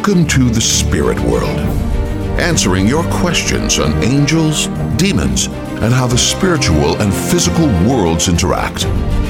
Welcome to the spirit world, answering your questions on angels, demons, and how the spiritual and physical worlds interact.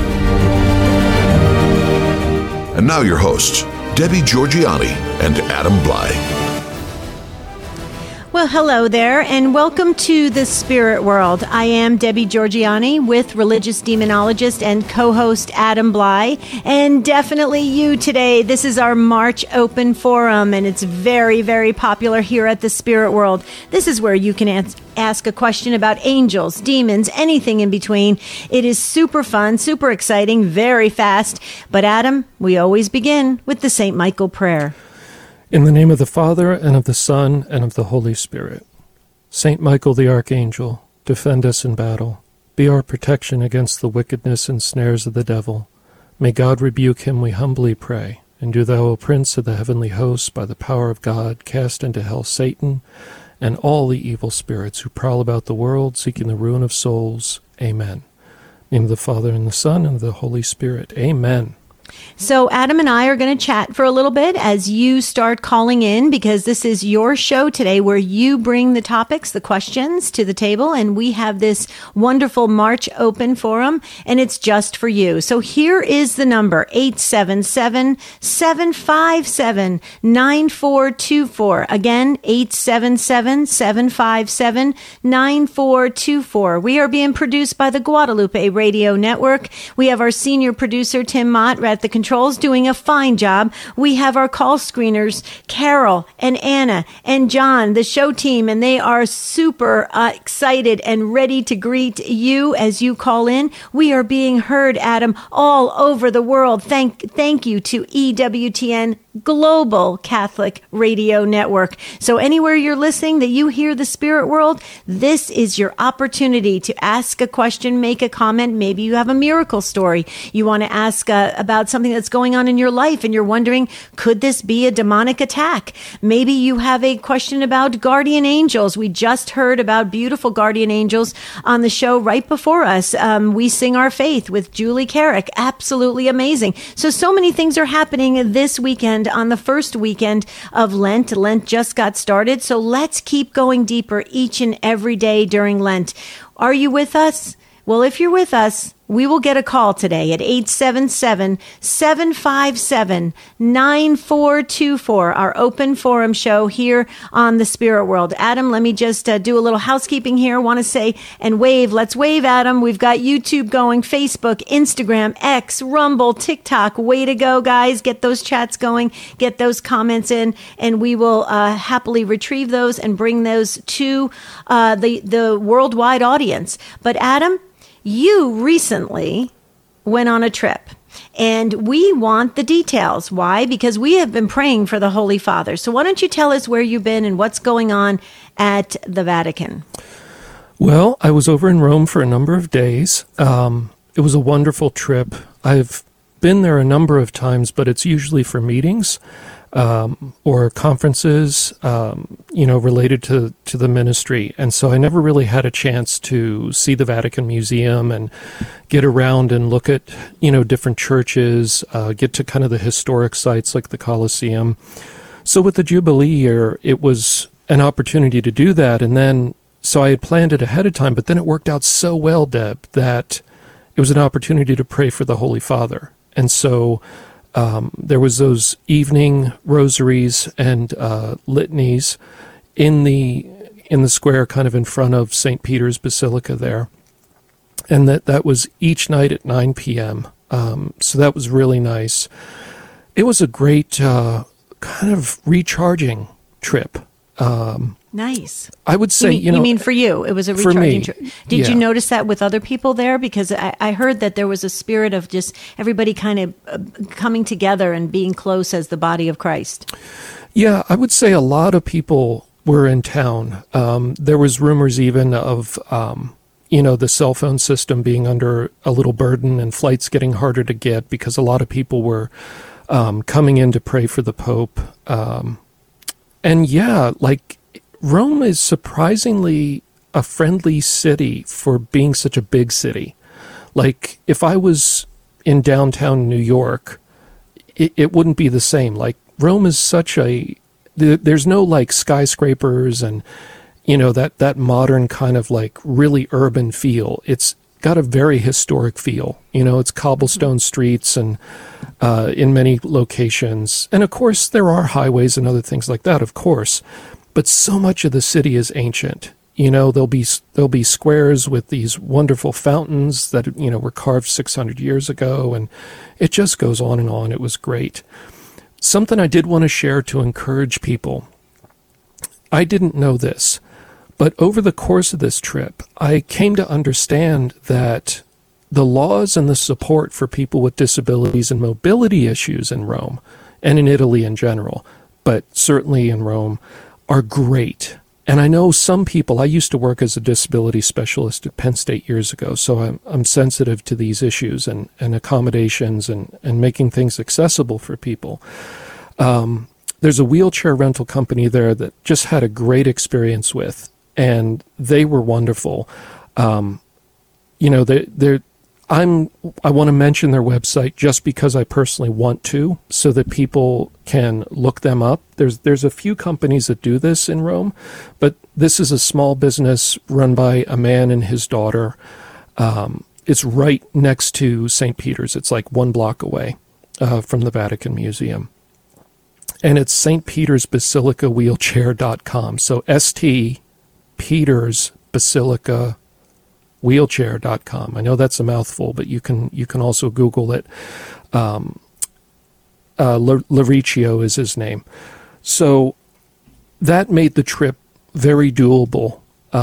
And now your hosts, Debbie Georgianni and Adam Bly. Well, hello there, and welcome to the spirit world. I am Debbie Georgianni with religious demonologist and co-host Adam Bly, and definitely you today. This is our March Open Forum, and it's very, very popular here at the spirit world. This is where you can ask a question about angels, demons, anything in between. It is super fun, super exciting, very fast. But Adam, we always begin with the St. Michael prayer. In the name of the Father, and of the Son, and of the Holy Spirit. Saint Michael the Archangel, defend us in battle. Be our protection against the wickedness and snares of the devil. May God rebuke him, we humbly pray. And do thou, O Prince of the heavenly hosts, by the power of God, cast into hell Satan and all the evil spirits who prowl about the world, seeking the ruin of souls. Amen. In the name of the Father, and the Son, and of the Holy Spirit. Amen. So Adam and I are going to chat for a little bit as you start calling in, because this is your show today where you bring the topics, the questions to the table, and we have this wonderful March Open Forum, and it's just for you. So here is the number, 877-757-9424. Again, 877-757-9424. We are being produced by the Guadalupe Radio Network. We have our senior producer, Tim Mott, at the controls, doing a fine job. We have our call screeners, Carol and Anna and John, the show team, and they are super excited and ready to greet you as you call in. We are being heard, Adam, all over the world. Thank you to EWTN Global Catholic Radio Network. So anywhere you're listening that you hear the spirit world, this is your opportunity to ask a question, make a comment. Maybe you have a miracle story you want to ask about something that's going on in your life, and you're wondering, could this be a demonic attack? Maybe you have a question about guardian angels. We just heard about beautiful guardian angels on the show right before us. We Sing Our Faith with Julie Carrick. Absolutely amazing. So many things are happening this weekend on the first weekend of Lent. Lent just got started, so let's keep going deeper each and every day during Lent. Are you with us? Well, if you're with us, we will get a call today at 877-757-9424, our open forum show here on the Spirit World. Adam, let me just do a little housekeeping here. I want to say and wave. Let's wave, Adam. We've got YouTube going, Facebook, Instagram, X, Rumble, TikTok. Way to go, guys. Get those chats going. Get those comments in, and we will happily retrieve those and bring those to the worldwide audience. But Adam, you recently went on a trip, and we want the details. Why? Because we have been praying for the Holy Father. So why don't you tell us where you've been and what's going on at the Vatican? Well, I was over in Rome for a number of days. It was a wonderful trip. I've been there a number of times, but it's usually for meetings or conferences, related to the ministry. And so I never really had a chance to see the Vatican Museum and get around and look at, different churches, get to kind of the historic sites like the Colosseum. So with the Jubilee year, it was an opportunity to do that. And then, so I had planned it ahead of time, but then it worked out so well, Deb, that it was an opportunity to pray for the Holy Father. And so there was those evening rosaries and litanies in the square, kind of in front of St. Peter's Basilica there, and that was each night at 9 p.m. So that was really nice. It was a great kind of recharging trip. Nice. I would say, you mean for you, it was a recharging trip. Did you yeah. notice that with other people there? Because I heard that there was a spirit of just everybody kind of coming together and being close as the body of Christ. Yeah, I would say a lot of people were in town. There was rumors even of, the cell phone system being under a little burden and flights getting harder to get because a lot of people were coming in to pray for the Pope. And yeah, like Rome is surprisingly a friendly city for being such a big city. Like if I was in downtown New York, it wouldn't be the same. Like Rome is such a there's no like skyscrapers and, that modern kind of like really urban feel. It's got a very historic feel. It's cobblestone streets and in many locations. And of course, there are highways and other things like that, of course. But so much of the city is ancient. There'll be squares with these wonderful fountains that, were carved 600 years ago. And it just goes on and on. It was great. Something I did want to share to encourage people. I didn't know this, but over the course of this trip, I came to understand that the laws and the support for people with disabilities and mobility issues in Rome, and in Italy in general, but certainly in Rome, are great. And I know some people, I used to work as a disability specialist at Penn State years ago, so I'm sensitive to these issues and accommodations and making things accessible for people. There's a wheelchair rental company there that just had a great experience with, and they were wonderful. I want to mention their website just because I personally want to, so that people can look them up. There's a few companies that do this in Rome, but this is a small business run by a man and his daughter. It's right next to St. Peter's. It's like 1 block away from the Vatican Museum. And it's St. Peter's Basilica Wheelchair.com. So St. Peter's Basilica Wheelchair.com. I know that's a mouthful, but you can also Google it. Lauricchio is his name. So that made the trip very doable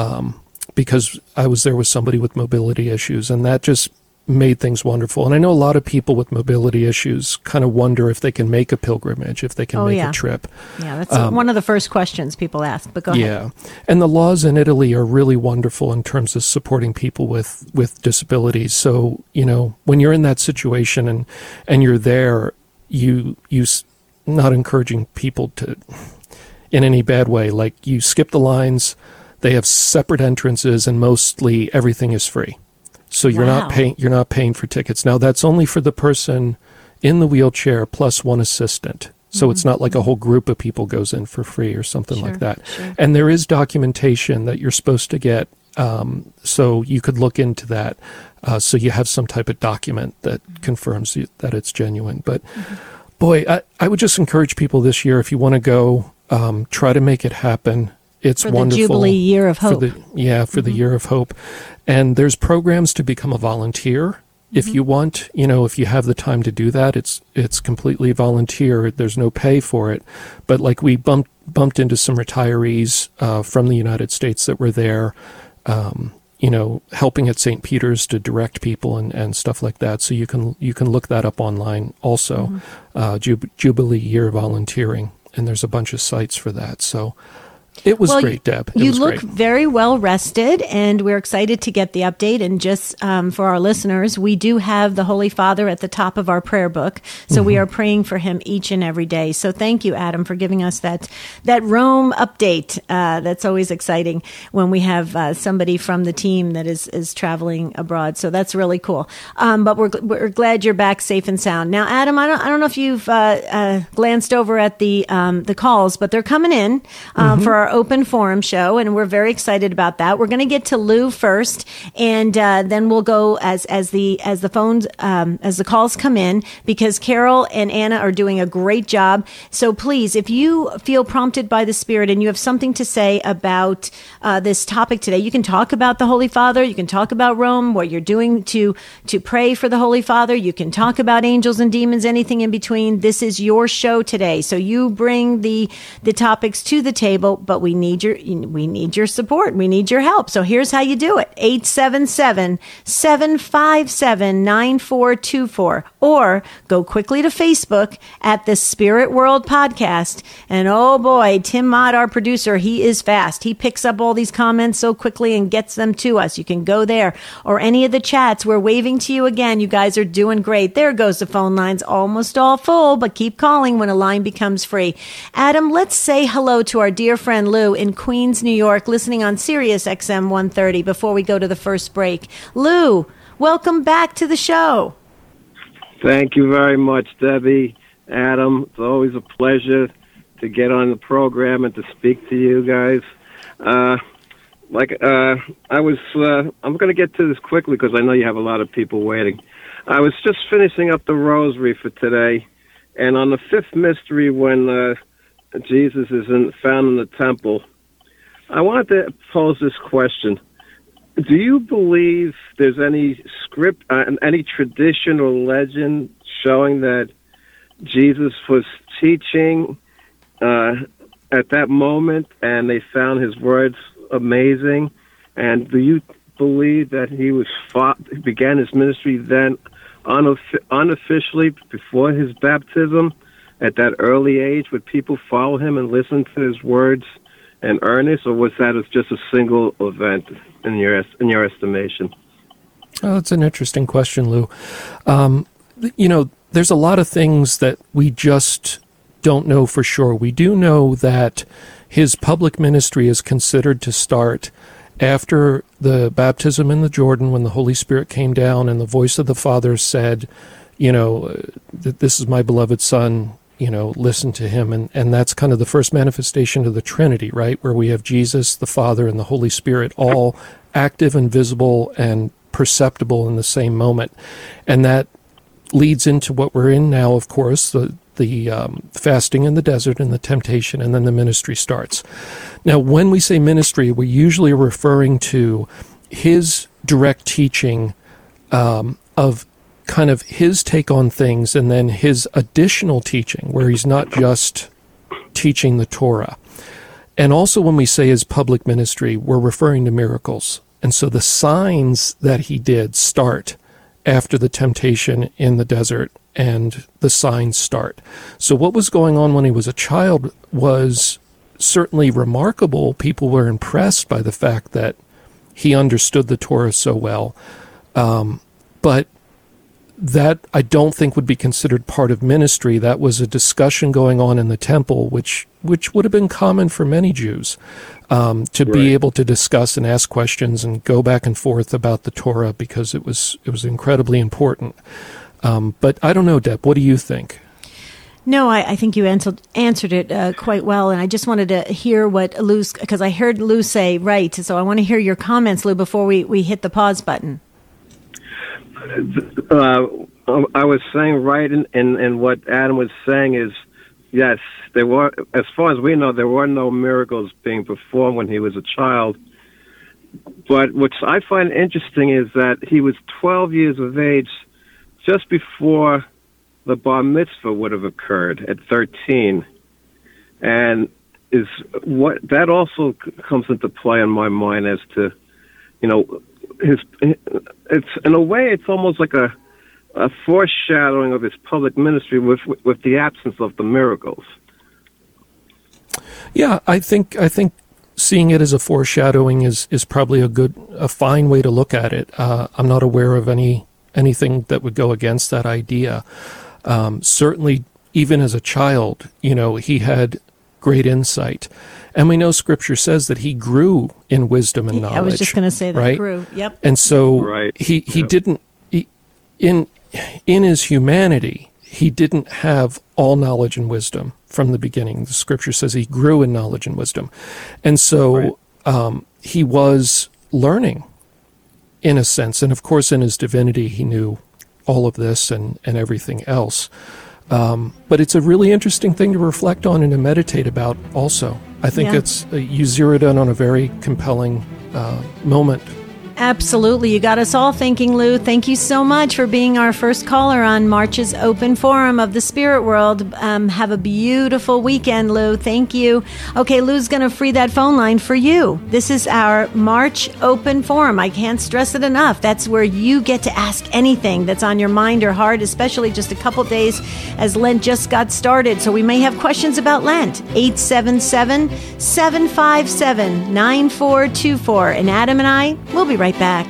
because I was there with somebody with mobility issues, and that just made things wonderful. And I know a lot of people with mobility issues kind of wonder if they can make a pilgrimage, if they can make a trip. Yeah, that's one of the first questions people ask, but go ahead. Yeah, and the laws in Italy are really wonderful in terms of supporting people with disabilities. So, when you're in that situation and you're there, you not encouraging people to, in any bad way, like you skip the lines, they have separate entrances, and mostly everything is free. So you're not paying for tickets. Now that's only for the person in the wheelchair plus one assistant. So it's not like a whole group of people goes in for free or something like that. Sure. And there is documentation that you're supposed to get. So you could look into that. So you have some type of document that confirms that it's genuine. But boy, I would just encourage people this year, if you want to go, try to make it happen. It's for wonderful. The Jubilee Year of Hope. For the Year of Hope. And there's programs to become a volunteer if you want. If you have the time to do that, it's completely volunteer. There's no pay for it. But like we bumped into some retirees from the United States that were there, helping at St. Peter's to direct people and stuff like that. So you can look that up online also, Jubilee Year Volunteering. And there's a bunch of sites for that. So it was great, Deb. You look very well rested, and we're excited to get the update. And just for our listeners, we do have the Holy Father at the top of our prayer book, so we are praying for him each and every day. So thank you, Adam, for giving us that Rome update. That's always exciting when we have somebody from the team that is traveling abroad. So that's really cool. But we're glad you're back safe and sound. Now, Adam, I don't know if you've glanced over at the calls, but they're coming in for our open forum show, and we're very excited about that. We're going to get to Lou first, and then we'll go as the phones as the calls come in, because Carol and Anna are doing a great job. So please, if you feel prompted by the Spirit and you have something to say about this topic today, you can talk about the Holy Father, you can talk about Rome, what you're doing to pray for the Holy Father, you can talk about angels and demons, anything in between. This is your show today, so you bring the topics to the table. But we need your support. We need your help. So here's how you do it. 877-757-9424. Or go quickly to Facebook at the Spirit World Podcast. And oh boy, Tim Mott, our producer, he is fast. He picks up all these comments so quickly and gets them to us. You can go there, or any of the chats. We're waving to you again. You guys are doing great. There goes the phone lines, almost all full, but keep calling when a line becomes free. Adam, let's say hello to our dear friend Lou in Queens, New York, listening on Sirius XM 130 before we go to the first break. Lou, welcome back to the show. Thank you very much, Debbie, Adam. It's always a pleasure to get on the program and to speak to you guys. I'm going to get to this quickly because I know you have a lot of people waiting. I was just finishing up the rosary for today, and on the fifth mystery, when Jesus is found in the temple, I wanted to pose this question. Do you believe there's any script, any tradition or legend showing that Jesus was teaching at that moment and they found his words amazing? And do you believe that he began his ministry then unofficially before his baptism at that early age? Would people follow him and listen to his words in earnest, or was that just a single event in your estimation? Oh, that's an interesting question, Lou. There's a lot of things that we just don't know for sure. We do know that his public ministry is considered to start after the baptism in the Jordan, when the Holy Spirit came down and the voice of the Father said, that this is my beloved Son, listen to him. And that's kind of the first manifestation of the Trinity, right? Where we have Jesus, the Father, and the Holy Spirit all active and visible and perceptible in the same moment. And that leads into what we're in now, of course, the fasting in the desert and the temptation, and then the ministry starts. Now, when we say ministry, we're usually referring to his direct teaching of kind of his take on things, and then his additional teaching, where he's not just teaching the Torah. And also when we say his public ministry, we're referring to miracles. And so the signs that he did start after the temptation in the desert, and the signs start. So what was going on when he was a child was certainly remarkable. People were impressed by the fact that he understood the Torah so well. But that I don't think would be considered part of ministry. That was a discussion going on in the temple, which would have been common for many Jews, to be able to discuss and ask questions and go back and forth about the Torah, because it was incredibly important. But I don't know, Deb, what do you think? No, I think you answered it quite well, and I just wanted to hear what Lou, because I heard Lou say right, so I want to hear your comments, Lou, before we hit the pause button. I was saying right, and what Adam was saying is, yes, there were, as far as we know, there were no miracles being performed when he was a child. But what I find interesting is that he was 12 years of age just before the bar mitzvah would have occurred at 13. And is what that also comes into play in my mind as to, it's in a way it's almost like a foreshadowing of his public ministry with the absence of the miracles. Yeah, I think seeing it as a foreshadowing is probably a fine way to look at it. I'm not aware of anything that would go against that idea. Certainly, even as a child, he had great insight. And we know Scripture says that he grew in wisdom and knowledge. I was just going to say that, right? Grew, yep. And so he didn't, in his humanity, he didn't have all knowledge and wisdom from the beginning. The Scripture says he grew in knowledge and wisdom. And so he was learning, in a sense. And of course, in his divinity, he knew all of this and everything else. But it's a really interesting thing to reflect on and to meditate about also. I think it's you zeroed in on a very compelling moment. Absolutely. You got us all thinking, Lou. Thank you so much for being our first caller on March's Open Forum of the Spirit World. Have a beautiful weekend, Lou. Thank you. Okay, Lou's going to free that phone line for you. This is our March Open Forum. I can't stress it enough. That's where you get to ask anything that's on your mind or heart, especially just a couple days as Lent just got started. So we may have questions about Lent. 877-757-9424. And Adam and I will be right back.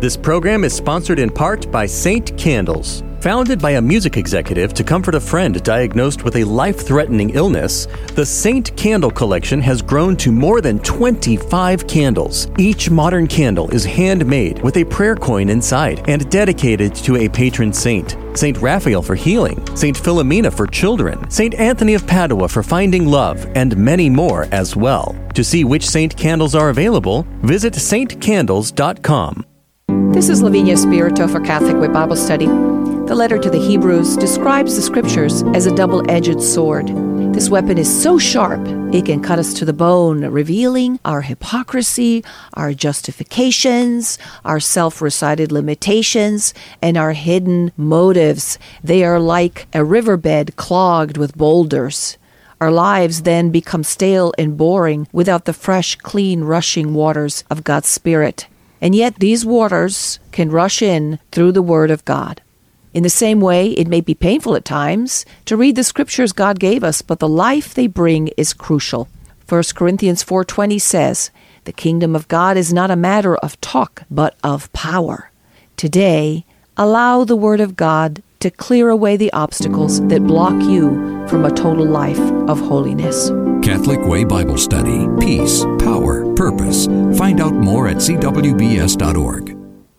This program is sponsored in part by St. Candles. Founded by a music executive to comfort a friend diagnosed with a life-threatening illness, the St. Candle collection has grown to more than 25 candles. Each modern candle is handmade with a prayer coin inside and dedicated to a patron saint. St. Raphael for healing, St. Philomena for children, St. Anthony of Padua for finding love, and many more as well. To see which Saint Candles are available, visit stcandles.com. This is Lavinia Spirito for Catholic Way Bible Study. The letter to the Hebrews describes the Scriptures as a double-edged sword. This weapon is so sharp, it can cut us to the bone, revealing our hypocrisy, our justifications, our self-recited limitations, and our hidden motives. They are like a riverbed clogged with boulders. Our lives then become stale and boring without the fresh, clean, rushing waters of God's Spirit. And yet these waters can rush in through the Word of God. In the same way, it may be painful at times to read the Scriptures God gave us, but the life they bring is crucial. 1 Corinthians 4:20 says, "The kingdom of God is not a matter of talk, but of power." Today, allow the Word of God to clear away the obstacles that block you from a total life of holiness. Catholic Way Bible Study. Peace, power, purpose. Find out more at cwbs.org.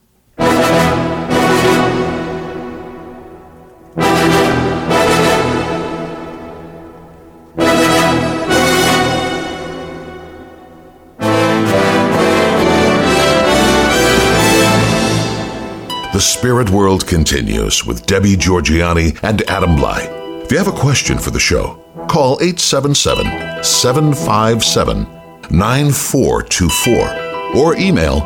The Spirit World continues with Debbie Georgianni and Adam Blai. If you have a question for the show, call 877-757-9424 or email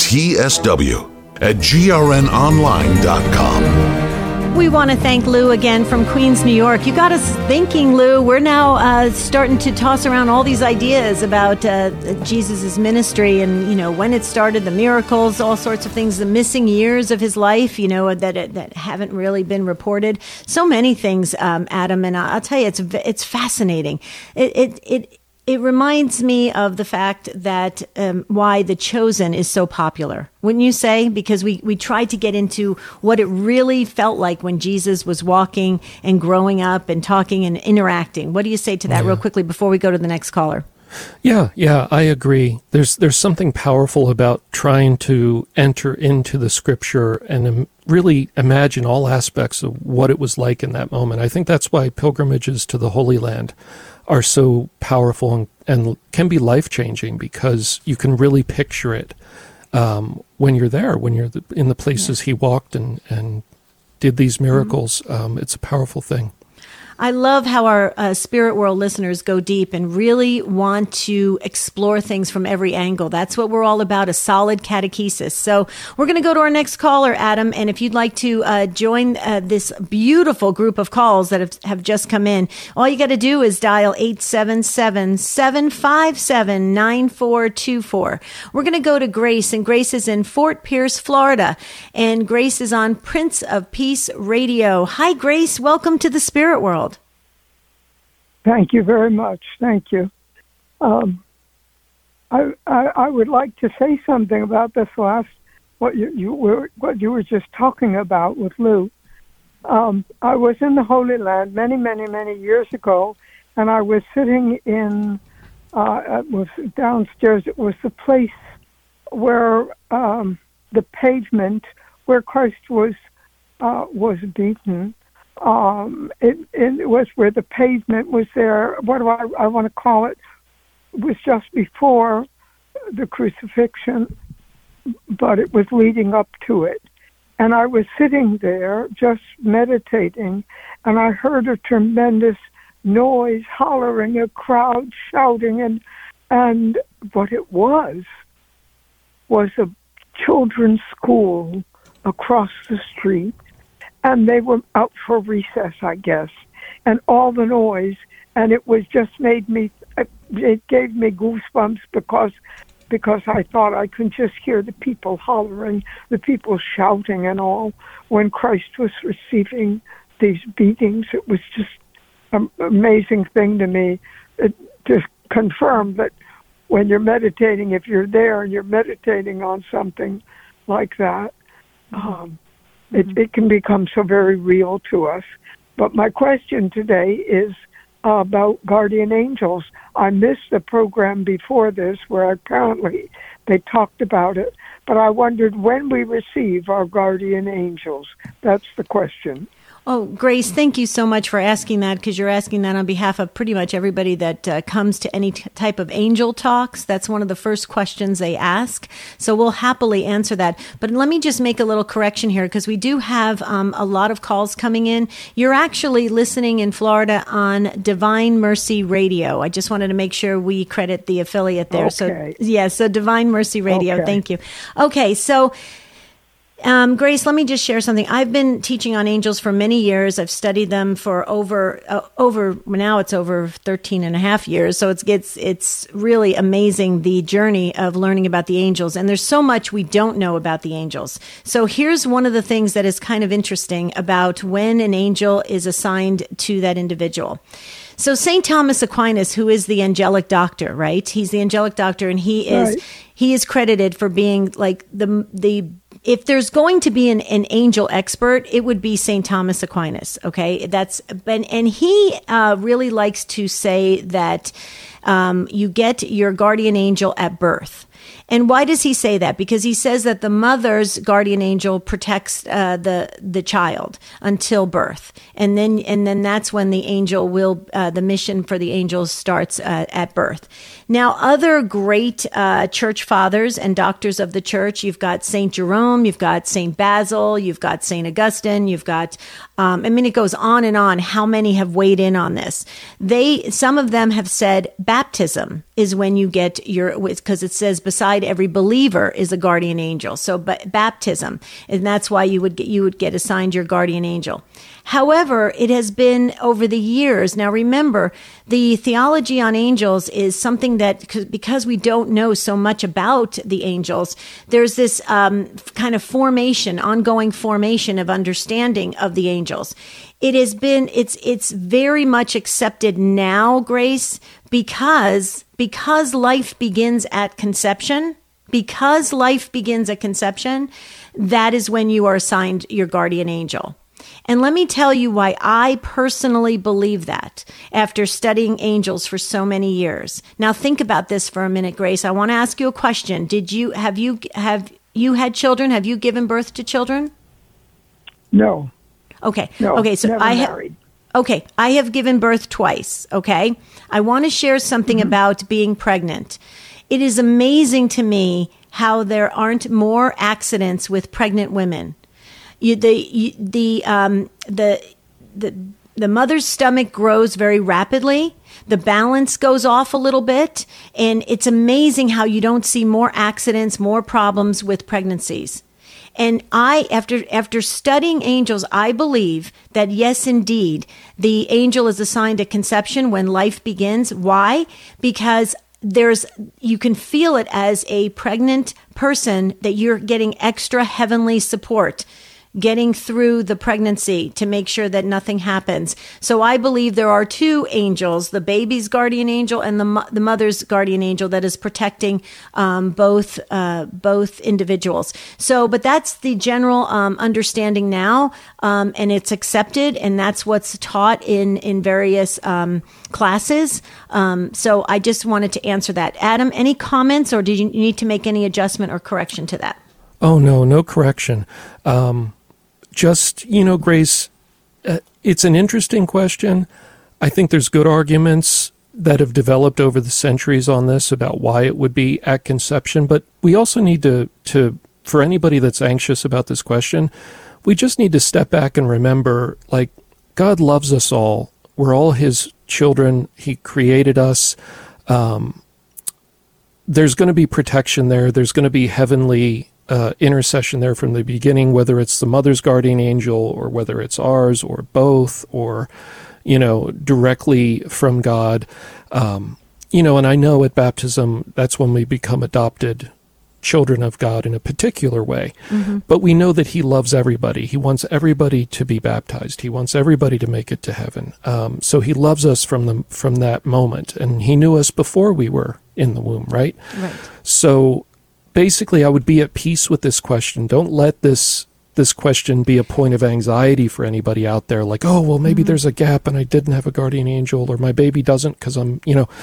tsw@grnonline.com. We want to thank Lou again from Queens, New York. You got us thinking, Lou. We're now starting to toss around all these ideas about Jesus' ministry and, when it started, the miracles, all sorts of things, the missing years of his life, that haven't really been reported. So many things, Adam, and I'll tell you, it's fascinating. It reminds me of the fact that why The Chosen is so popular, wouldn't you say? Because we tried to get into what it really felt like when Jesus was walking and growing up and talking and interacting. What do you say to that real quickly before we go to the next caller? Yeah, I agree. There's something powerful about trying to enter into the Scripture and really imagine all aspects of what it was like in that moment. I think that's why pilgrimages to the Holy Land are so powerful and can be life-changing, because you can really picture it when you're there, when you're in the places he walked and did these miracles. It's a powerful thing. I love how our Spirit World listeners go deep and really want to explore things from every angle. That's what we're all about, a solid catechesis. So we're going to go to our next caller, Adam, and if you'd like to join this beautiful group of calls that have just come in, all you got to do is dial 877-757-9424. We're going to go to Grace, and Grace is in Fort Pierce, Florida, and Grace is on Prince of Peace Radio. Hi, Grace. Welcome to the Spirit World. Thank you very much. Thank you. I would like to say something about this last what you were just talking about with Lou. I was in the Holy Land many years ago, and I was sitting in was downstairs. It was the place where the pavement where Christ was beaten. It was where the pavement was there. What do I want to call it? It was just before the crucifixion, but it was leading up to it. And I was sitting there just meditating, and I heard a tremendous noise, hollering, a crowd shouting, and what it was a children's school across the street. And they were out for recess, I guess, and all the noise, and it was just it gave me goosebumps because I thought I could just hear the people hollering, the people shouting and all, when Christ was receiving these beatings. It was just an amazing thing to me to confirm that when you're meditating, if you're there and you're meditating on something like that, it can become so very real to us. But my question today is about guardian angels. I missed the program before this where apparently they talked about it, but I wondered when we receive our guardian angels. That's the question. Oh, Grace, thank you so much for asking that, because you're asking that on behalf of pretty much everybody that comes to any type of angel talks. That's one of the first questions they ask. So we'll happily answer that. But let me just make a little correction here, because we do have a lot of calls coming in. You're actually listening in Florida on Divine Mercy Radio. I just wanted to make sure we credit the affiliate there. Okay. So Divine Mercy Radio. Okay. Thank you. Okay, so Grace, let me just share something. I've been teaching on angels for many years. I've studied them for now it's over 13 and a half years. So it's really amazing, the journey of learning about the angels. And there's so much we don't know about the angels. So here's one of the things that is kind of interesting about when an angel is assigned to that individual. So St. Thomas Aquinas, who is the angelic doctor, right? He's the angelic doctor, and he is credited for being like the if there's going to be an angel expert, it would be St. Thomas Aquinas. Okay, and he really likes to say that you get your guardian angel at birth. And why does he say that? Because he says that the mother's guardian angel protects the child until birth, and then that's when the angel will the mission for the angels starts at birth. Now, other great church fathers and doctors of the church, you've got Saint Jerome, you've got Saint Basil, you've got Saint Augustine, you've got it goes on and on. How many have weighed in on this? Some of them have said baptism is when you get because it says beside every believer is a guardian angel. So baptism, and that's why you would get assigned your guardian angel. However, it has been over the years. Now, remember, the theology on angels is something that, because we don't know so much about the angels, there's this kind of ongoing formation of understanding of the angels. It's very much accepted now, Grace, because life begins at conception. Because life begins at conception, that is when you are assigned your guardian angel. And let me tell you why I personally believe that after studying angels for so many years. Now think about this for a minute, Grace. I want to ask you a question. Have you had children? Have you given birth to children? No. Okay. No, okay, so never married. Okay, I have given birth twice, okay? I want to share something about being pregnant. It is amazing to me how there aren't more accidents with pregnant women. The mother's stomach grows very rapidly. The balance goes off a little bit, and it's amazing how you don't see more accidents, more problems with pregnancies. And after studying angels, I believe that yes, indeed, the angel is assigned at conception when life begins. Why? Because you can feel it as a pregnant person that you're getting extra heavenly support getting through the pregnancy to make sure that nothing happens. So I believe there are two angels, the baby's guardian angel and the mother's guardian angel, that is protecting both individuals. So, but that's the general understanding now, and it's accepted, and that's what's taught in various classes. So I just wanted to answer that. Adam, any comments, or did you need to make any adjustment or correction to that? Oh, no correction. Just, Grace, it's an interesting question. I think there's good arguments that have developed over the centuries on this about why it would be at conception. But we also need to for anybody that's anxious about this question, we just need to step back and remember, like, God loves us all. We're all his children. He created us. There's going to be protection there. There's going to be heavenly intercession there from the beginning, whether it's the mother's guardian angel or whether it's ours or both, or, directly from God. And I know at baptism, that's when we become adopted children of God in a particular way. Mm-hmm. But we know that he loves everybody. He wants everybody to be baptized. He wants everybody to make it to heaven. So he loves us from that moment. And he knew us before we were in the womb, right? Right. So basically, I would be at peace with this question. Don't let this question be a point of anxiety for anybody out there. Like, oh, well, maybe there's a gap and I didn't have a guardian angel, or my baby doesn't because I'm,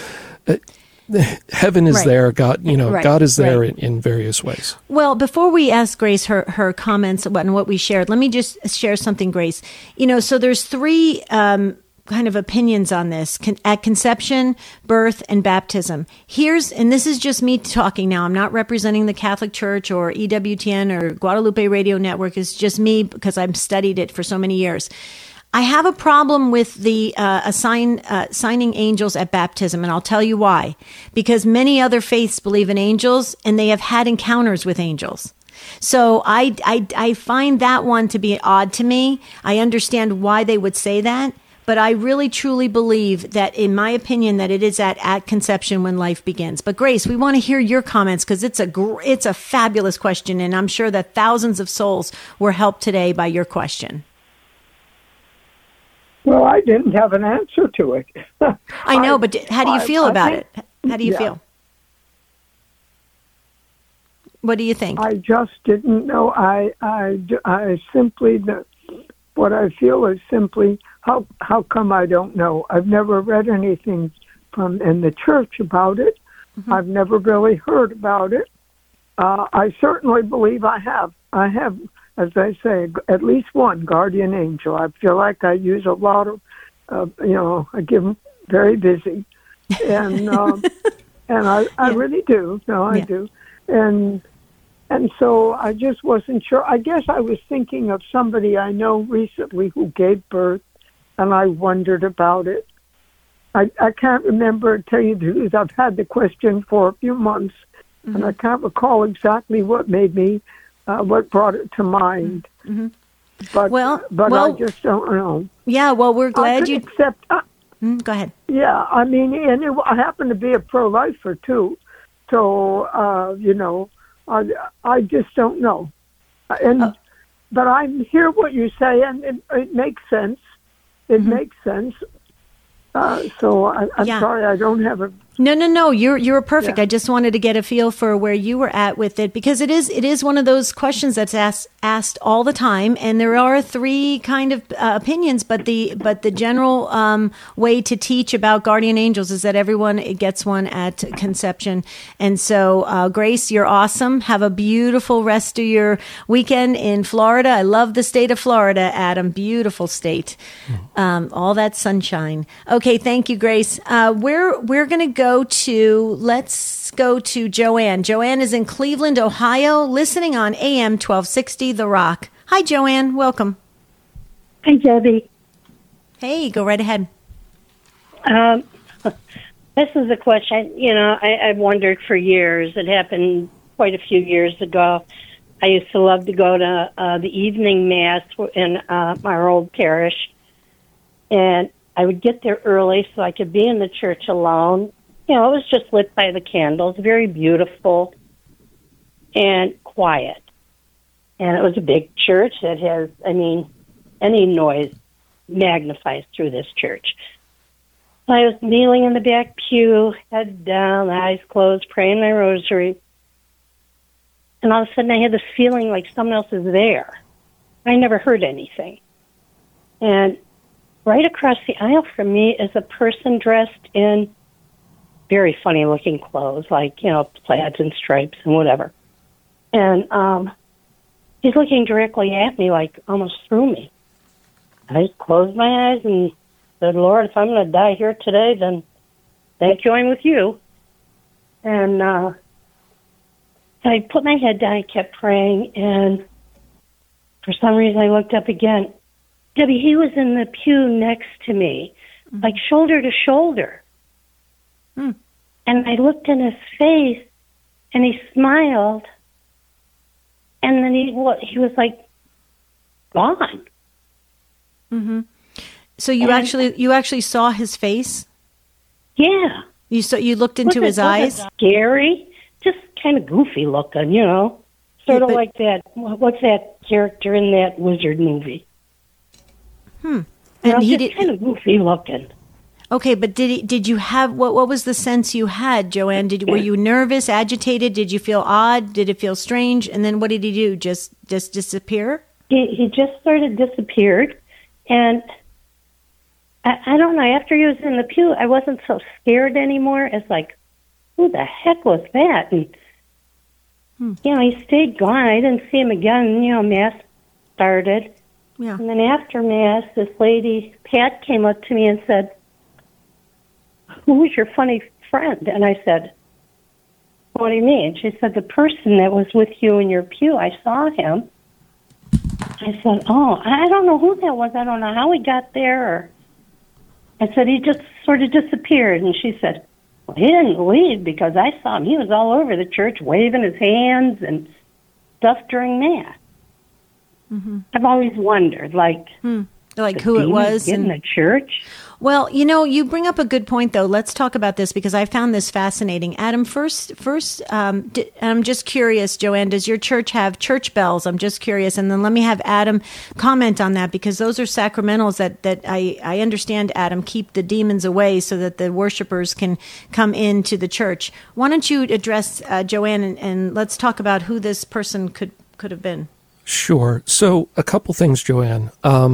heaven is there. God, God is there in various ways. Well, before we ask Grace her comments on what we shared, let me just share something, Grace. So there's three kind of opinions on this at conception, birth, and baptism. And this is just me talking now. I'm not representing the Catholic Church or EWTN or Guadalupe Radio Network. It's just me because I've studied it for so many years. I have a problem with the assigning angels at baptism, and I'll tell you why. Because many other faiths believe in angels, and they have had encounters with angels. So I find that one to be odd to me. I understand why they would say that, but I really truly believe that, in my opinion, that it is at conception when life begins. But Grace, we want to hear your comments because it's a fabulous question, and I'm sure that thousands of souls were helped today by your question. Well, I didn't have an answer to it. I know, but how do you feel about it? How do you feel? What do you think? I just didn't know. I simply, what I feel is simply, how come I don't know? I've never read anything in the church about it. Mm-hmm. I've never really heard about it. I certainly believe I have. I have, as I say, at least one guardian angel. I feel like I use a lot of, I give them very busy. And I really do. No, I do. And so I just wasn't sure. I guess I was thinking of somebody I know recently who gave birth, and I wondered about it. I can't remember, to tell you the truth. I've had the question for a few months, mm-hmm. and I can't recall exactly what made me, what brought it to mind. Mm-hmm. But I just don't know. Yeah, well, we're glad you... Accept, go ahead. Yeah, I mean, I happen to be a pro-lifer, too. So, I just don't know. But I hear what you say, and it makes sense. It mm-hmm. makes sense. So I'm sorry, I don't have a... No. You're perfect. Yeah. I just wanted to get a feel for where you were at with it, because it is one of those questions that's asked all the time, and there are three kind of opinions, but the general way to teach about guardian angels is that everyone gets one at conception. And so, Grace, you're awesome. Have a beautiful rest of your weekend in Florida. I love the state of Florida, Adam. Beautiful state. All that sunshine. Okay, thank you, Grace. We're going to let's go to Joanne. Joanne is in Cleveland, Ohio, listening on AM 1260 The Rock. Hi, Joanne. Welcome. Hi, Debbie. Hey, go right ahead. This is a question, I've wondered for years. It happened quite a few years ago. I used to love to go to the evening mass in our old parish, and I would get there early so I could be in the church alone. It was just lit by the candles, very beautiful and quiet. And it was a big church that has, any noise magnifies through this church. I was kneeling in the back pew, head down, eyes closed, praying my rosary. And all of a sudden I had this feeling like someone else is there. I never heard anything. And right across the aisle from me is a person dressed in very funny-looking clothes, like, plaids and stripes and whatever. And he's looking directly at me, like almost through me. I just closed my eyes and said, Lord, if I'm going to die here today, then thank you, I'm with you. And I put my head down, I kept praying, and for some reason I looked up again. Debbie, he was in the pew next to me, mm-hmm. like shoulder to shoulder. Mm. And I looked in his face, and he smiled, and then he was like gone. Mm-hmm. So you actually saw his face? Yeah. You looked into his eyes? Scary, just kind of goofy looking, sort of like that. What's that character in that wizard movie? And he did kind of goofy looking. Okay, but did you have what was the sense you had, Joanne? Were you nervous, agitated? Did you feel odd? Did it feel strange? And then what did he do? Just disappear? He just sort of disappeared, and I don't know. After he was in the pew, I wasn't so scared anymore. It's like, who the heck was that? And he stayed gone. I didn't see him again. Mass started, and then after Mass, this lady Pat came up to me and said, "Who was your funny friend?" And I said, "What do you mean?" She said, "The person that was with you in your pew. I saw him." I said, "Oh, I don't know who that was. I don't know how he got there." I said, "He just sort of disappeared." And she said, "Well, he didn't leave because I saw him. He was all over the church waving his hands and stuff during Mass." Mm-hmm. I've always wondered, like who it was in the church. Well, you bring up a good point, though. Let's talk about this because I found this fascinating. Adam, first, I'm just curious, Joanne, does your church have church bells? I'm just curious. And then let me have Adam comment on that because those are sacramentals that I understand, Adam, keep the demons away so that the worshipers can come into the church. Why don't you address Joanne and let's talk about who this person could have been? Sure. So a couple things, Joanne.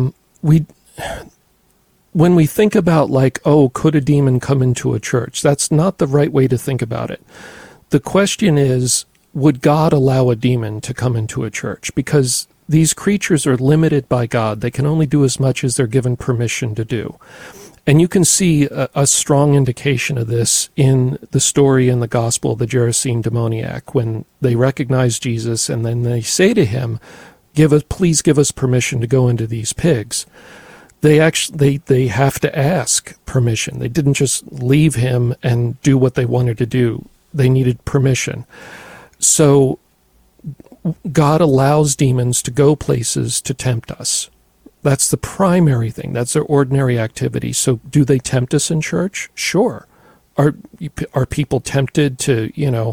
When we think about could a demon come into a church? That's not the right way to think about it. The question is, would God allow a demon to come into a church? Because these creatures are limited by God. They can only do as much as they're given permission to do. And you can see a strong indication of this in the story in the Gospel of the Gerasene demoniac, when they recognize Jesus and then they say to him, please give us permission to go into these pigs. They have to ask permission. They didn't just leave him and do what they wanted to do. They needed permission. So God allows demons to go places to tempt us. That's the primary thing. That's their ordinary activity. So do they tempt us in church? Sure. Are people tempted to,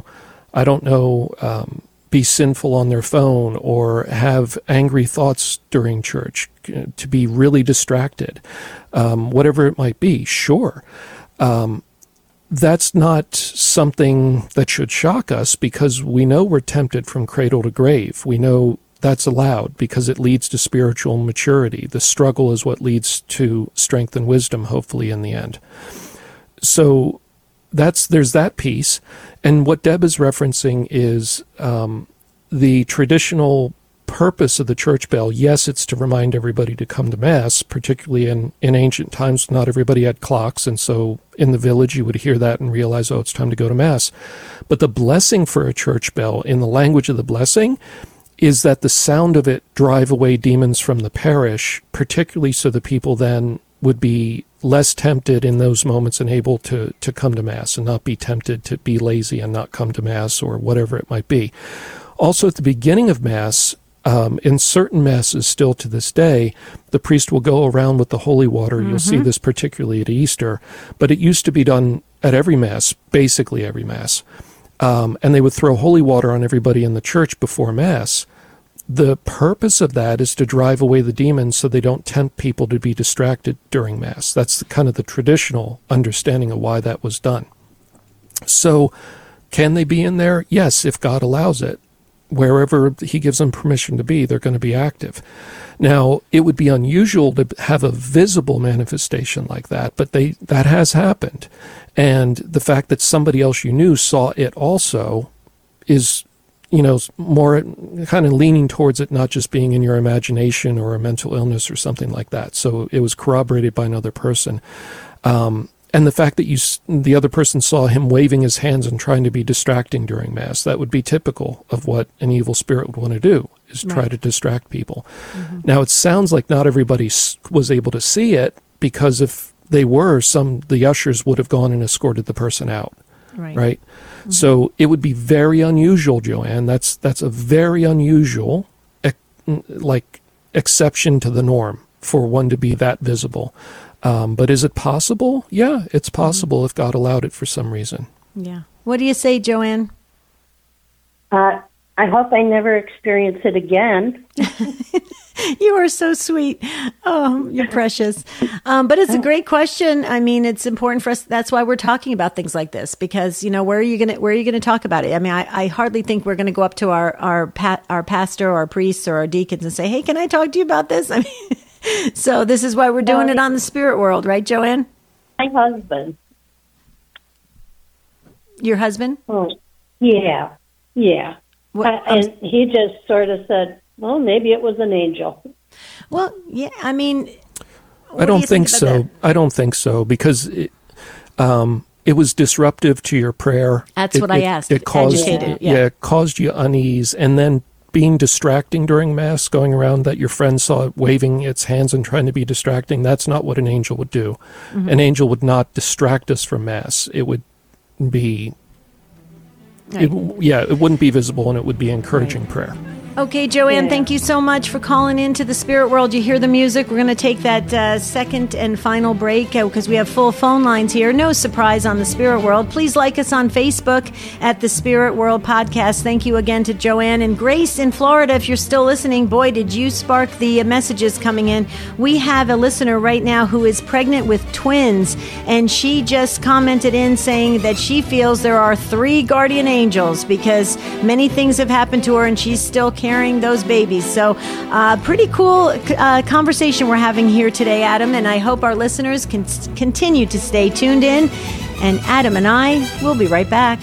be sinful on their phone or have angry thoughts during church, to be really distracted, whatever it might be? Sure. That's not something that should shock us because we know we're tempted from cradle to grave. We know that's allowed because it leads to spiritual maturity. The struggle is what leads to strength and wisdom, hopefully, in the end. So there's that piece. And what Deb is referencing is the traditional purpose of the church bell. Yes, it's to remind everybody to come to Mass, particularly in ancient times. Not everybody had clocks, and so in the village you would hear that and realize, it's time to go to Mass. But the blessing for a church bell, in the language of the blessing, is that the sound of it drive away demons from the parish, particularly so the people then would be less tempted in those moments and able to come to Mass and not be tempted to be lazy and not come to Mass or whatever it might be. Also, at the beginning of Mass, in certain Masses still to this day, the priest will go around with the holy water. Mm-hmm. You'll see this particularly at Easter, but it used to be done at every Mass, basically every Mass. And they would throw holy water on everybody in the church before Mass. The purpose of that is to drive away the demons so they don't tempt people to be distracted during Mass. That's kind of the traditional understanding of why that was done. So can they be in there? Yes, if God allows it. Wherever he gives them permission to be, they're going to be active. Now, it would be unusual to have a visible manifestation like that, but that has happened. And the fact that somebody else you knew saw it also is, more kind of leaning towards it not just being in your imagination or a mental illness or something like that. So it was corroborated by another person. And the fact that the other person saw him waving his hands and trying to be distracting during Mass, that would be typical of what an evil spirit would want to do, is try to distract people. Mm-hmm. Now, it sounds like not everybody was able to see it, because if they were, the ushers would have gone and escorted the person out. Right? Mm-hmm. So it would be very unusual, Joanne. That's a very unusual, exception to the norm for one to be that visible. But is it possible? Yeah, it's possible if God allowed it for some reason. Yeah. What do you say, Joanne? I hope I never experience it again. You are so sweet. Oh, you're precious. But it's a great question. I mean, it's important for us. That's why we're talking about things like this, because, where are you going to talk about it? I mean, I hardly think we're going to go up to our pastor or our priests or our deacons and say, hey, can I talk to you about this? I mean, so this is why we're doing it on the Spirit World, right, Joanne? My husband. Your husband? Oh, yeah. And he just sort of said, well, maybe it was an angel. Well, yeah, I mean, I don't think so. I don't think so, because it was disruptive to your prayer. That's what I asked. It caused, agitated. It caused you unease, and then being distracting during Mass, going around that your friend saw it waving its hands and trying to be distracting. That's not what an angel would do. Mm-hmm. An angel would not distract us from Mass. It would be, it wouldn't be visible, and it would be encouraging prayer. Okay, Joanne, thank you so much for calling into the Spirit World. You hear the music. We're going to take that second and final break because we have full phone lines here. No surprise on the Spirit World. Please like us on Facebook at the Spirit World Podcast. Thank you again to Joanne and Grace in Florida. If you're still listening, boy, did you spark the messages coming in. We have a listener right now who is pregnant with twins, and she just commented in saying that she feels there are 3 guardian angels because many things have happened to her and she's still carrying those babies. So pretty cool conversation we're having here today, Adam, and I hope our listeners can continue to stay tuned in. And Adam and I will be right back.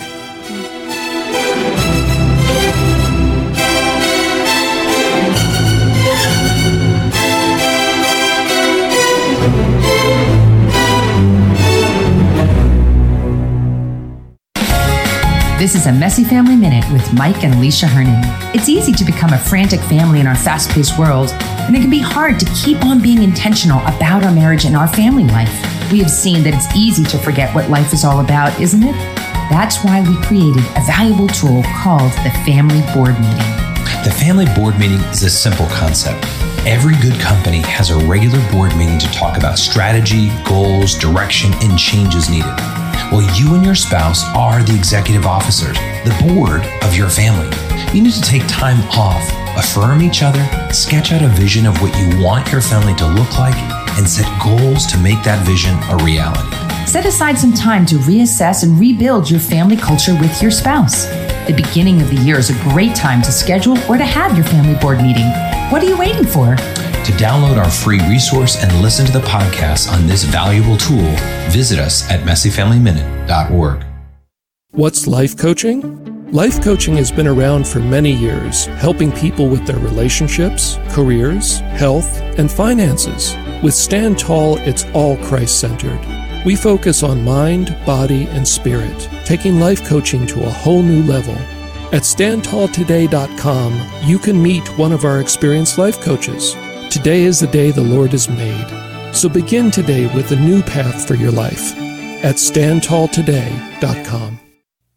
This is a Messy Family Minute with Mike and Alicia Hernon. It's easy to become a frantic family in our fast-paced world, and it can be hard to keep on being intentional about our marriage and our family life. We have seen that it's easy to forget what life is all about, isn't it? That's why we created a valuable tool called the Family Board Meeting. The Family Board Meeting is a simple concept. Every good company has a regular board meeting to talk about strategy, goals, direction, and changes needed. Well, you and your spouse are the executive officers, the board of your family. You need to take time off, affirm each other, sketch out a vision of what you want your family to look like, and set goals to make that vision a reality. Set aside some time to reassess and rebuild your family culture with your spouse. The beginning of the year is a great time to schedule or to have your family board meeting. What are you waiting for? To download our free resource and listen to the podcast on this valuable tool, visit us at messyfamilyminute.org. What's life coaching? Life coaching has been around for many years, helping people with their relationships, careers, health, and finances. With Stand Tall, it's all Christ-centered. We focus on mind, body, and spirit, taking life coaching to a whole new level. At StandTallToday.com, you can meet one of our experienced life coaches. Today is the day the Lord has made. So begin today with a new path for your life at StandTallToday.com.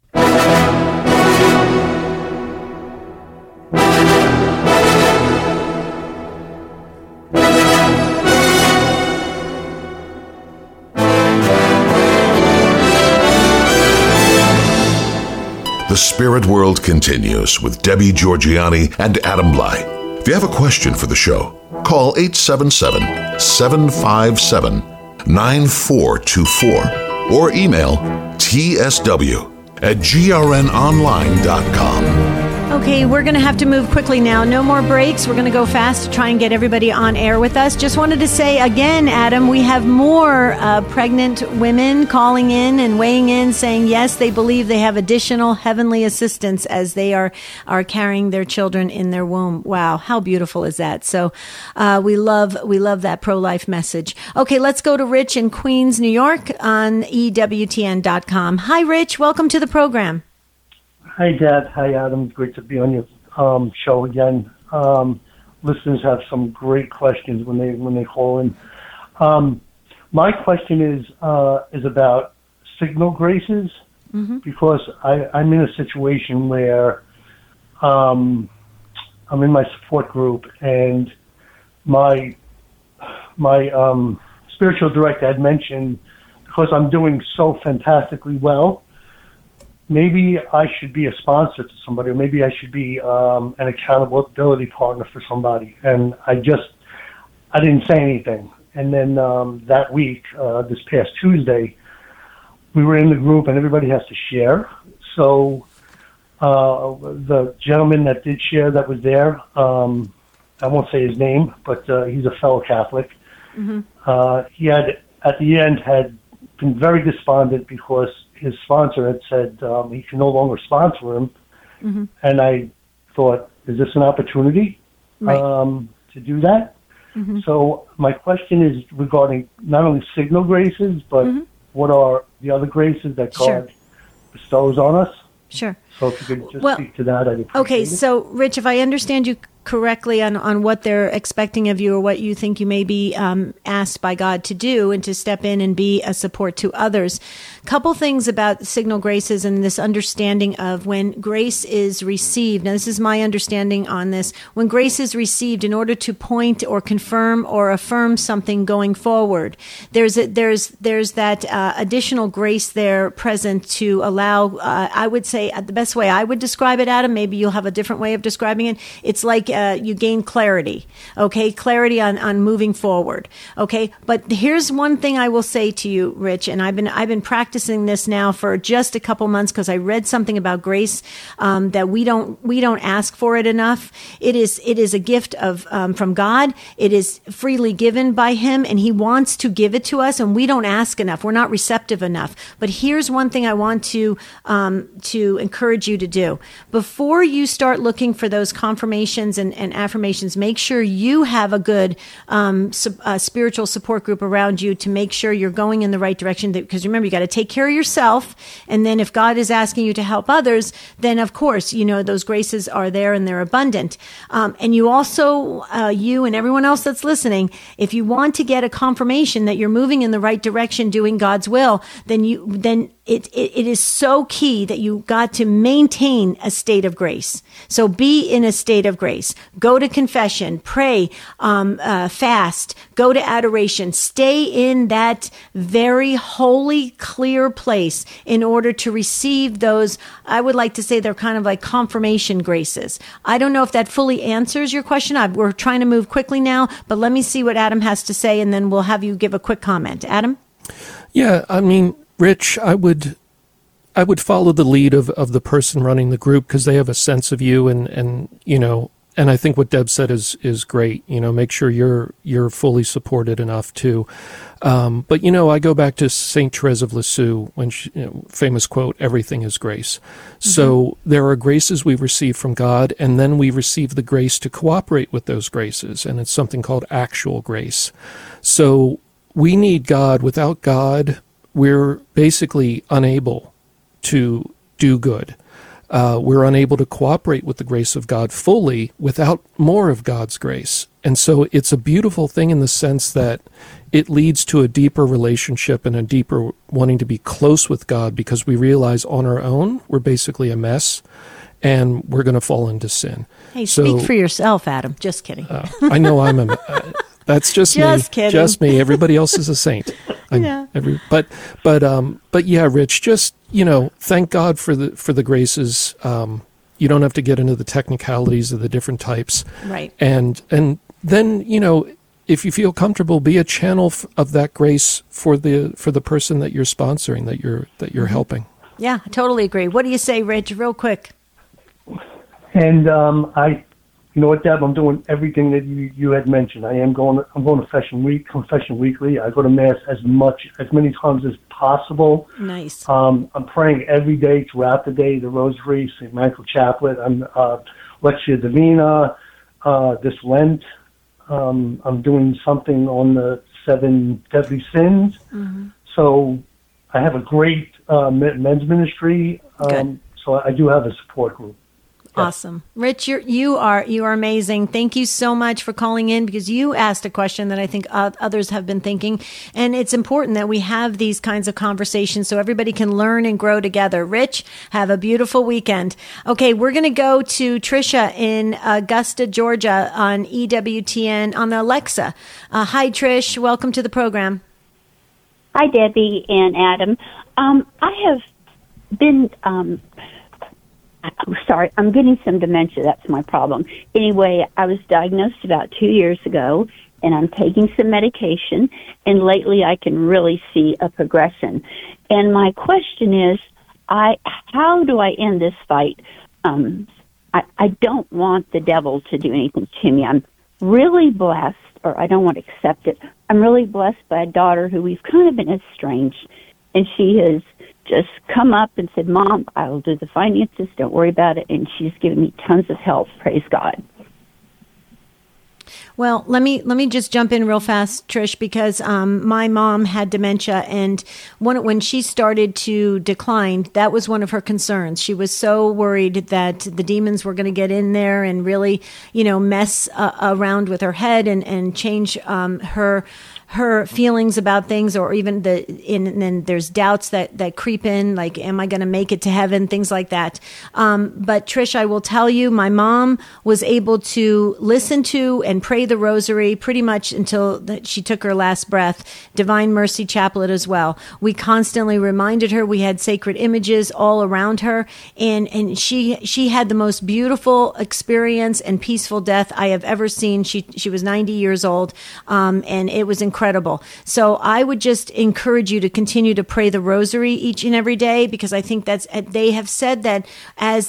The Spirit World continues with Debbie Georgianni and Adam Blai. If you have a question for the show, call 877-757-9424 or email tsw@grnonline.com. Okay, we're going to have to move quickly now. No more breaks. We're going to go fast to try and get everybody on air with us. Just wanted to say again, Adam, we have more pregnant women calling in and weighing in saying, yes, they believe they have additional heavenly assistance as they are carrying their children in their womb. Wow, how beautiful is that? So we love that pro-life message. Okay, let's go to Rich in Queens, New York on EWTN.com. Hi, Rich. Welcome to the program. Hi, Dad. Hi, Adam. Great to be on your show again. Listeners have some great questions when they call in. My question is about signal graces, because I'm in a situation where I'm in my support group, and my spiritual director had mentioned, because I'm doing so fantastically well, maybe I should be a sponsor to somebody, or maybe I should be an accountability partner for somebody. And I didn't say anything. And then that week, this past Tuesday, we were in the group and everybody has to share. So the gentleman that did share that was there, I won't say his name, but he's a fellow Catholic. Mm-hmm. He had, at the end, had been very despondent because his sponsor had said he can no longer sponsor him. Mm-hmm. And I thought, is this an opportunity to do that? Mm-hmm. So my question is regarding not only signal graces, but what are the other graces that God bestows on us? Sure. So if you could just speak to that, I'd appreciate it. Okay, so Rich, if I understand you correctly on what they're expecting of you or what you think you may be asked by God to do and to step in and be a support to others. Couple things about signal graces and this understanding of when grace is received. Now, this is my understanding on this. When grace is received in order to point or confirm or affirm something going forward, there's that additional grace there present to allow, I would say, the best way I would describe it, Adam, maybe you'll have a different way of describing it. It's like you gain clarity, okay? Clarity on moving forward, okay? But here's one thing I will say to you, Rich, and I've been practicing this now for just a couple months because I read something about grace that we don't ask for it enough. It is a gift of from God. It is freely given by Him, and He wants to give it to us, and we don't ask enough. We're not receptive enough. But here's one thing I want to encourage you to do before you start looking for those confirmations and affirmations. Make sure you have a good spiritual support group around you to make sure you're going in the right direction. Because remember, you got to take care of yourself. And then if God is asking you to help others, then of course, those graces are there and they're abundant. And you also, you and everyone else that's listening, if you want to get a confirmation that you're moving in the right direction, doing God's will, then it is so key that you got to maintain a state of grace. So be in a state of grace. Go to confession, pray, fast, go to adoration. Stay in that very holy, clear place in order to receive those, I would like to say they're kind of like confirmation graces. I don't know if that fully answers your question. We're trying to move quickly now, but let me see what Adam has to say, and then we'll have you give a quick comment. Adam? Yeah, I mean, Rich, I would follow the lead of the person running the group because they have a sense of you and I think what Deb said is great. Make sure you're fully supported enough too. But I go back to Saint Therese of Lisieux when she, famous quote, "Everything is grace." Mm-hmm. So there are graces we receive from God, and then we receive the grace to cooperate with those graces, and it's something called actual grace. So we need God. Without God, we're basically unable to do good. We're unable to cooperate with the grace of God fully without more of God's grace. And so it's a beautiful thing in the sense that it leads to a deeper relationship and a deeper wanting to be close with God, because we realize on our own we're basically a mess and we're going to fall into sin. Hey, speak for yourself, Adam. Just kidding. I know I'm a that's just me. Kidding. Just me. Everybody else is a saint. Yeah. But yeah, Rich, just, thank God for the graces. You don't have to get into the technicalities of the different types. Right. And then, if you feel comfortable, be a channel of that grace for the person that you're sponsoring, that you're helping. Yeah, I totally agree. What do you say, Rich, real quick? And you know what, Deb? I'm doing everything that you had mentioned. I'm going to Confession Weekly. I go to Mass as many times as possible. Nice. I'm praying every day throughout the day, the Rosary, St. Michael Chaplet. I'm Lectio Divina. This Lent, I'm doing something on the 7 deadly sins. Mm-hmm. So I have a great men's ministry. So I do have a support group. Awesome. Rich, you are amazing. Thank you so much for calling in, because you asked a question that I think others have been thinking. And it's important that we have these kinds of conversations so everybody can learn and grow together. Rich, have a beautiful weekend. Okay, we're going to go to Tricia in Augusta, Georgia on EWTN on the Alexa. Hi, Trish. Welcome to the program. Hi, Debbie and Adam. I have been, sorry, I'm getting some dementia. That's my problem. Anyway, I was diagnosed about 2 years ago, and I'm taking some medication, and lately I can really see a progression. And my question is, how do I end this fight? I don't want the devil to do anything to me. I'm really blessed, or I don't want to accept it. I'm really blessed by a daughter who we've kind of been estranged, and she has just come up and said, Mom, I will do the finances, don't worry about it, and she's given me tons of help, praise God. Well, let me just jump in real fast, Trish, because my mom had dementia, and when she started to decline, that was one of her concerns. She was so worried that the demons were going to get in there and really, mess around with her head and change her feelings about things, or even and then there's doubts that creep in, like, am I going to make it to heaven? Things like that. But Trish, I will tell you, my mom was able to listen to and pray the rosary pretty much until she took her last breath. Divine Mercy Chaplet as well. We constantly reminded her. We had sacred images all around her, and she had the most beautiful experience and peaceful death I have ever seen. She was 90 years old, and it was incredible. So I would just encourage you to continue to pray the rosary each and every day, because I think they have said that as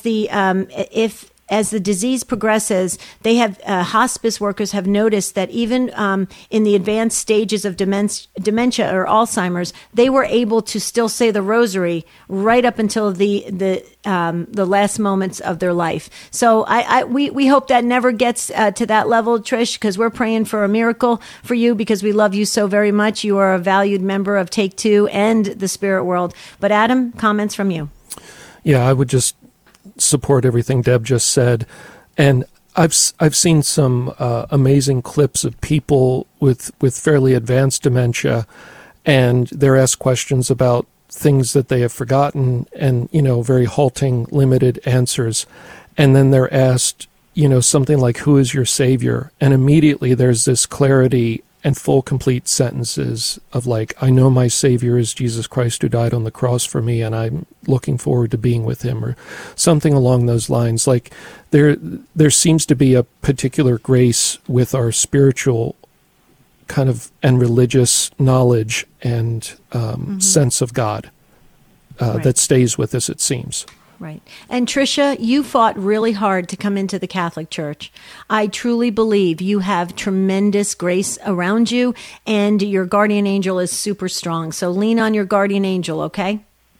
the disease progresses, they have hospice workers have noticed that even in the advanced stages of dementia or Alzheimer's, they were able to still say the rosary right up until the last moments of their life. So we hope that never gets to that level, Trish, because we're praying for a miracle for you, because we love you so very much. You are a valued member of Take Two and the Spirit World. But Adam, comments from you? Yeah, I would just support everything Deb just said, and I've seen some amazing clips of people with fairly advanced dementia, and they're asked questions about things that they have forgotten, and very halting, limited answers, and then they're asked something like, "Who is your Savior?" And immediately there's this clarity and full, complete sentences of like, I know my Savior is Jesus Christ who died on the cross for me, and I'm looking forward to being with him, or something along those lines. Like there seems to be a particular grace with our spiritual kind of and religious knowledge and sense of God that stays with us, it seems. Right. And Tricia, you fought really hard to come into the Catholic Church. I truly believe you have tremendous grace around you, and your guardian angel is super strong. So lean on your guardian angel, okay?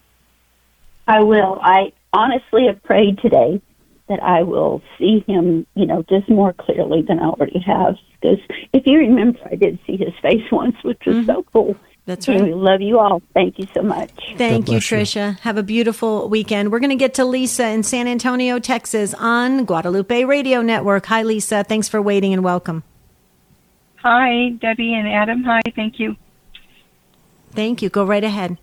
I will. I honestly have prayed today that I will see him, just more clearly than I already have. Because if you remember, I did see his face once, which was so cool. That's right. Anyway, love you all. Thank you so much. Thank you, Tricia. Have a beautiful weekend. We're going to get to Lisa in San Antonio, Texas on Guadalupe Radio Network. Hi, Lisa. Thanks for waiting and welcome. Hi, Debbie and Adam. Hi, thank you. Thank you. Go right ahead.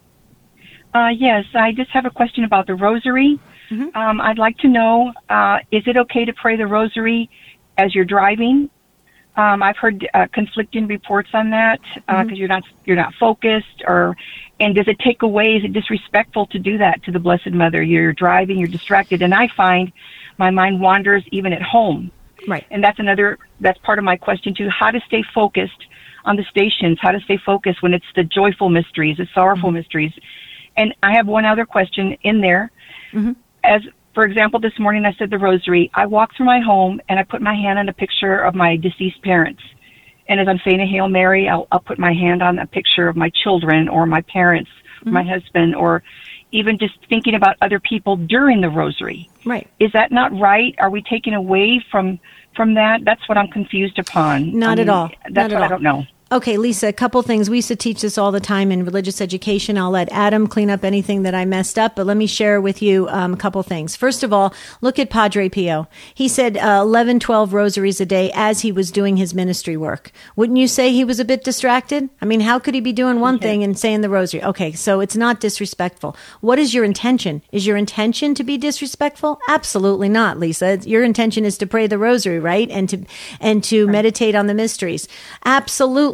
Yes, I just have a question about the rosary. I'd like to know, is it okay to pray the rosary as you're driving? I've heard conflicting reports on that because you're not focused, and does it take away? Is it disrespectful to do that to the Blessed Mother? You're driving, you're distracted, and I find my mind wanders even at home. Right. And that's part of my question too. How to stay focused on the stations? How to stay focused when it's the joyful mysteries, the sorrowful mysteries? And I have one other question in there. As for example, this morning I said the rosary. I walked through my home and I put my hand on a picture of my deceased parents. And as I'm saying a Hail Mary, I'll put my hand on a picture of my children or my parents, or my husband, or even just thinking about other people during the rosary. Right. Is that not right? Are we taking away from that? That's what I'm confused upon. Not at all. That's what I don't know. Okay, Lisa, a couple things. We used to teach this all the time in religious education. I'll let Adam clean up anything that I messed up, but let me share with you a couple things. First of all, look at Padre Pio. He said 11, 12 rosaries a day as he was doing his ministry work. Wouldn't you say he was a bit distracted? I mean, how could he be doing one thing and saying the rosary? Okay, so it's not disrespectful. What is your intention? Is your intention to be disrespectful? Absolutely not, Lisa. Your intention is to pray the rosary, right? And to meditate on the mysteries. Absolutely.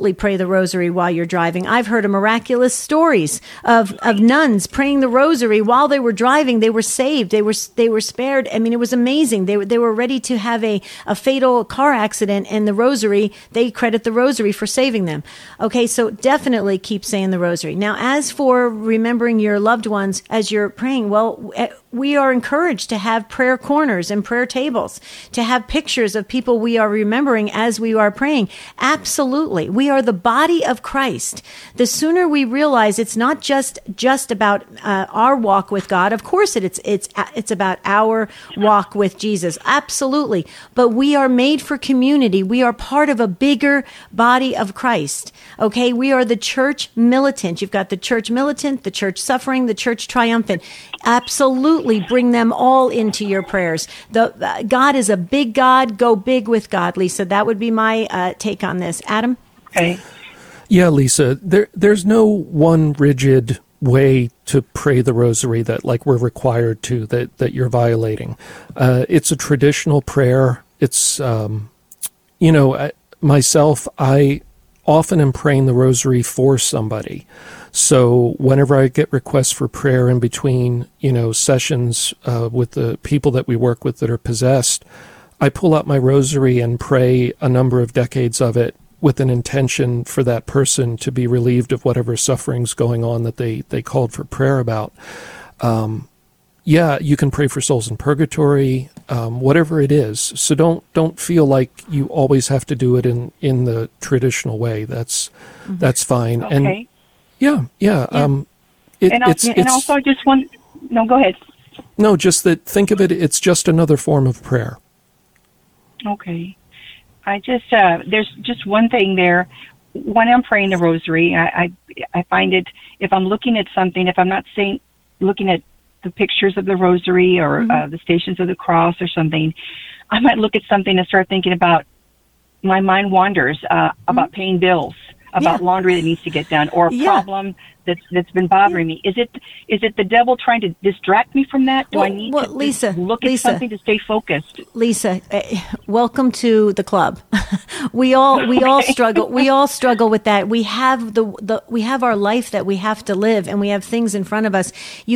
absolutely pray the rosary while you're driving. I've heard of miraculous stories of nuns praying the rosary while they were driving. They were saved. They were spared. I mean, it was amazing. They were ready to have a fatal car accident, and the rosary, they credit the rosary for saving them. Okay, so definitely keep saying the rosary. Now, as for remembering your loved ones as you're praying, well, we are encouraged to have prayer corners and prayer tables, to have pictures of people we are remembering as we are praying. Absolutely. We are the body of Christ. The sooner we realize it's not just about our walk with God. Of course, it's about our walk with Jesus. Absolutely. But we are made for community. We are part of a bigger body of Christ. Okay. We are the church militant. You've got the church militant, the church suffering, the church triumphant. Absolutely. Bring them all into your prayers. God is a big God. Go big with God, Lisa. That would be my take on this. Adam? Okay. Yeah, Lisa, there's no one rigid way to pray the rosary that like we're required to, that you're violating. It's a traditional prayer. It's, myself, I often am praying the rosary for somebody. So whenever I get requests for prayer in between, sessions with the people that we work with that are possessed, I pull out my rosary and pray a number of decades of it with an intention for that person to be relieved of whatever suffering's going on that they called for prayer about. You can pray for souls in purgatory, whatever it is. So don't feel like you always have to do it in the traditional way. That's fine. Okay. And yeah. Also, I just want. No, go ahead. No, just that. Think of it. It's just another form of prayer. Okay. I just there's just one thing there. When I'm praying the rosary, I find it, if I'm looking at something, if I'm not looking at the pictures of the rosary or the Stations of the Cross or something, I might look at something and start thinking about, my mind wanders about paying bills, about laundry that needs to get done, or a problem that's been bothering me. Is it the devil trying to distract me from that? Do I need to look at something to stay focused? Lisa, welcome to the club. We all struggle. We all struggle with that. We have we have our life that we have to live, and we have things in front of us.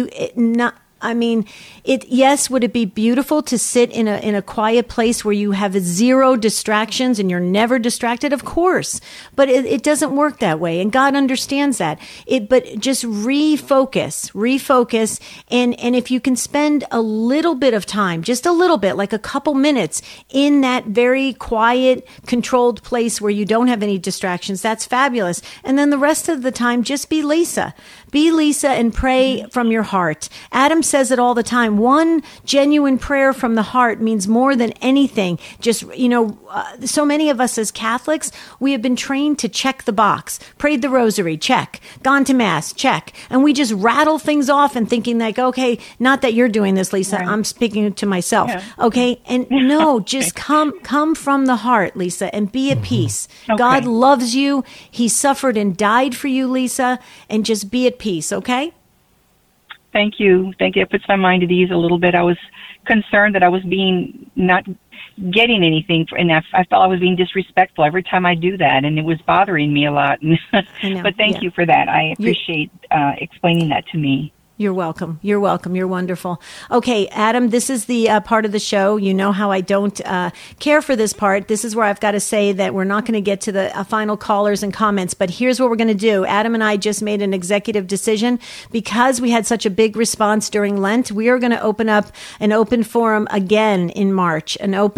Would it be beautiful to sit in a quiet place where you have zero distractions and you're never distracted? Of course. But it doesn't work that way. And God understands that. But just refocus. And if you can spend a little bit of time, just a little bit, like a couple minutes in that very quiet, controlled place where you don't have any distractions, that's fabulous. And then the rest of the time, just be Lisa. Be Lisa and pray from your heart. Adam says it all the time. One genuine prayer from the heart means more than anything. Just, so many of us as Catholics, we have been trained to check the box. Prayed the rosary, check. Gone to Mass, check. And we just rattle things off and thinking like, okay, not that you're doing this, Lisa. Right. I'm speaking to myself. Yeah. Okay. And no, just come from the heart, Lisa, and be at peace. Okay. God loves you. He suffered and died for you, Lisa, and just be at peace. Okay. Thank you. It puts my mind at ease a little bit. I was concerned that I was not getting anything, and I felt I was being disrespectful every time I do that, and it was bothering me a lot. But thank you for that. I appreciate explaining that to me. You're welcome. You're wonderful. Okay, Adam, this is the part of the show. You know how I don't care for this part. This is where I've got to say that we're not going to get to the final callers and comments, but here's what we're going to do. Adam and I just made an executive decision because we had such a big response during Lent. We are going to open up an open forum again in March,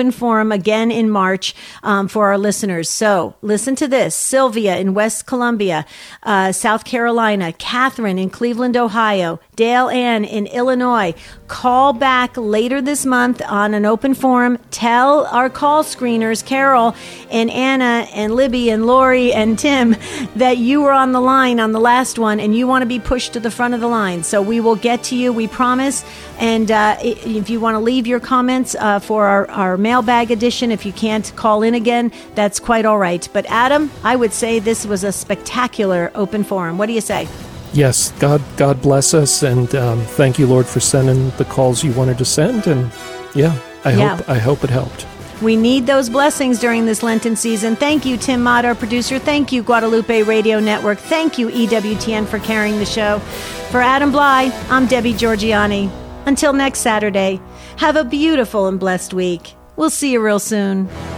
for our listeners. So listen to this. Sylvia in West Columbia, South Carolina, Catherine in Cleveland, Ohio, Dale Ann in Illinois. Call back later this month on an open forum. Tell our call screeners, Carol and Anna and Libby and Lori and Tim, that you were on the line on the last one and you want to be pushed to the front of the line. So we will get to you, we promise. And if you want to leave your comments for our mailbag edition, if you can't call in again, that's quite all right. But Adam, I would say this was a spectacular open forum. What do you say? Yes, God bless us, and thank you, Lord, for sending the calls you wanted to send, and I hope it helped. We need those blessings during this Lenten season. Thank you, Tim Mott, our producer. Thank you, Guadalupe Radio Network. Thank you, EWTN, for carrying the show. For Adam Bly, I'm Debbie Georgianni. Until next Saturday, have a beautiful and blessed week. We'll see you real soon.